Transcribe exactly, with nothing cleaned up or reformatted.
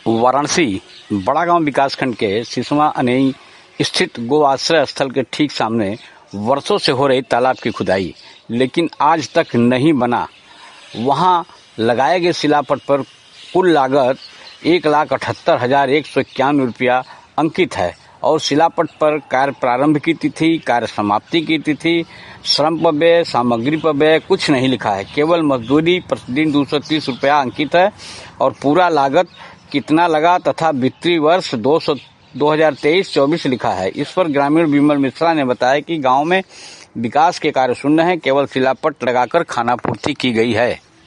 वाराणसी बड़ागांव विकासखंड के सिसवा अनई स्थित गो आश्रय स्थल के ठीक सामने वर्षों से हो रही तालाब की खुदाई लेकिन आज तक नहीं बना। वहां लगाए गए शिलापट पर कुल लागत एक लाख अठहत्तर हजार एक सौ इक्यानवे रुपया अंकित है और शिलापट पर कार्य प्रारंभ की तिथि, कार्य समाप्ति की तिथि, श्रम पर व्यय, सामग्री पर व्यय कुछ नहीं लिखा है। केवल मजदूरी प्रतिदिन दो सौ तीस रुपया अंकित है और पूरा लागत कितना लगा तथा वित्तीय वर्ष दो सौ दो हजार तेईस चौबीस लिखा है। इस पर ग्रामीण विमल मिश्रा ने बताया कि गांव में विकास के कार्य शून्य है, केवल शिलापट लगाकर खानापूर्ति की गई है।